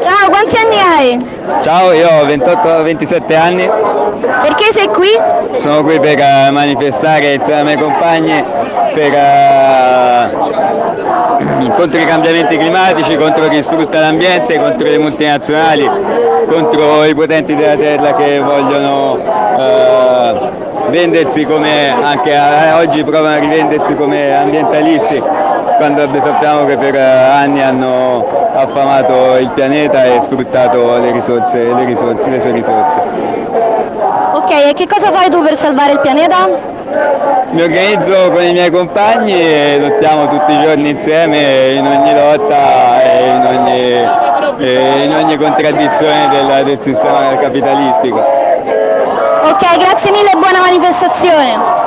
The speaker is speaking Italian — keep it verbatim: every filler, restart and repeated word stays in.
Ciao, quanti anni hai? Ciao, io ho ventotto ventisette anni, Perché sei qui? sono qui per eh, manifestare insieme ai miei compagni per, eh, contro i cambiamenti climatici, contro chi sfrutta l'ambiente, contro le multinazionali, contro i potenti della terra che vogliono eh, vendersi come, anche eh, oggi provano a rivendersi come ambientalisti, quando sappiamo che per anni hanno affamato il pianeta e sfruttato le risorse, le risorse, le sue risorse. Ok, e che cosa fai tu per salvare il pianeta? Mi organizzo con i miei compagni e lottiamo tutti i giorni insieme in ogni lotta e in ogni, e in ogni contraddizione del, del sistema capitalistico. Ok, grazie mille e buona manifestazione.